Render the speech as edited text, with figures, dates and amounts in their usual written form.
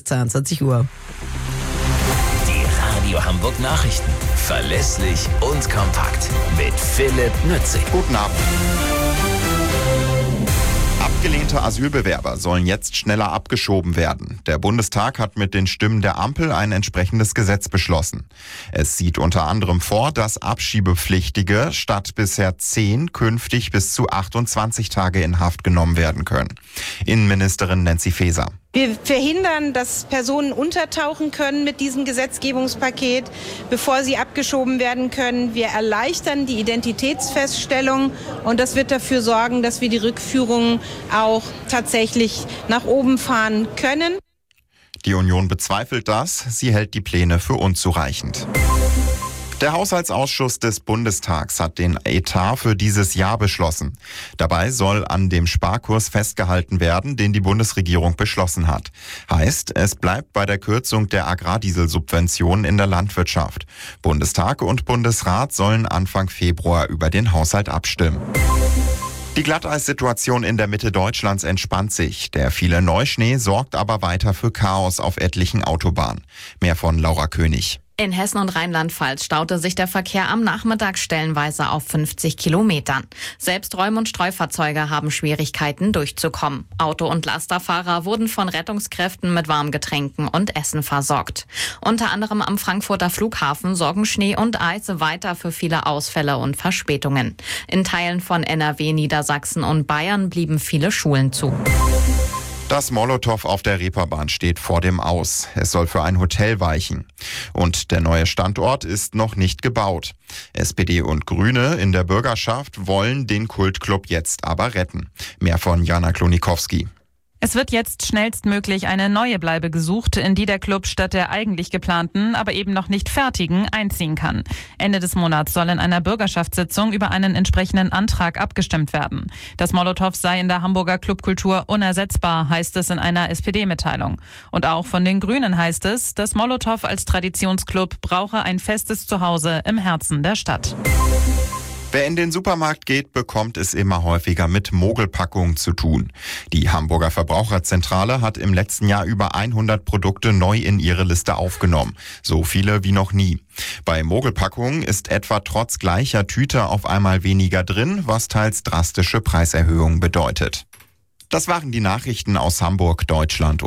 22 Uhr. Die Radio Hamburg Nachrichten. Verlässlich und kompakt. Mit Philipp Nützig. Guten Abend. Abgelehnte Asylbewerber sollen jetzt schneller abgeschoben werden. Der Bundestag hat mit den Stimmen der Ampel ein entsprechendes Gesetz beschlossen. Es sieht unter anderem vor, dass Abschiebepflichtige statt bisher 10 künftig bis zu 28 Tage in Haft genommen werden können. Innenministerin Nancy Faeser. Wir verhindern, dass Personen untertauchen können mit diesem Gesetzgebungspaket, bevor sie abgeschoben werden können. Wir erleichtern die Identitätsfeststellung und das wird dafür sorgen, dass wir die Rückführung auch tatsächlich nach oben fahren können. Die Union bezweifelt das. Sie hält die Pläne für unzureichend. Der Haushaltsausschuss des Bundestags hat den Etat für dieses Jahr beschlossen. Dabei soll an dem Sparkurs festgehalten werden, den die Bundesregierung beschlossen hat. Heißt, es bleibt bei der Kürzung der Agrardieselsubventionen in der Landwirtschaft. Bundestag und Bundesrat sollen Anfang Februar über den Haushalt abstimmen. Die Glatteissituation in der Mitte Deutschlands entspannt sich. Der viele Neuschnee sorgt aber weiter für Chaos auf etlichen Autobahnen. Mehr von Laura König. In Hessen und Rheinland-Pfalz staute sich der Verkehr am Nachmittag stellenweise auf 50 Kilometern. Selbst Räum- und Streufahrzeuge haben Schwierigkeiten durchzukommen. Auto- und Lasterfahrer wurden von Rettungskräften mit Warmgetränken und Essen versorgt. Unter anderem am Frankfurter Flughafen sorgen Schnee und Eis weiter für viele Ausfälle und Verspätungen. In Teilen von NRW, Niedersachsen und Bayern blieben viele Schulen zu. Das Molotow auf der Reeperbahn steht vor dem Aus. Es soll für ein Hotel weichen. Und der neue Standort ist noch nicht gebaut. SPD und Grüne in der Bürgerschaft wollen den Kultclub jetzt aber retten. Mehr von Jana Klonikowski. Es wird jetzt schnellstmöglich eine neue Bleibe gesucht, in die der Club statt der eigentlich geplanten, aber eben noch nicht fertigen, einziehen kann. Ende des Monats soll in einer Bürgerschaftssitzung über einen entsprechenden Antrag abgestimmt werden. Das Molotow sei in der Hamburger Clubkultur unersetzbar, heißt es in einer SPD-Mitteilung. Und auch von den Grünen heißt es, das Molotow als Traditionsclub brauche ein festes Zuhause im Herzen der Stadt. Wer in den Supermarkt geht, bekommt es immer häufiger mit Mogelpackungen zu tun. Die Hamburger Verbraucherzentrale hat im letzten Jahr über 100 Produkte neu in ihre Liste aufgenommen. So viele wie noch nie. Bei Mogelpackungen ist etwa trotz gleicher Tüte auf einmal weniger drin, was teils drastische Preiserhöhungen bedeutet. Das waren die Nachrichten aus Hamburg, Deutschland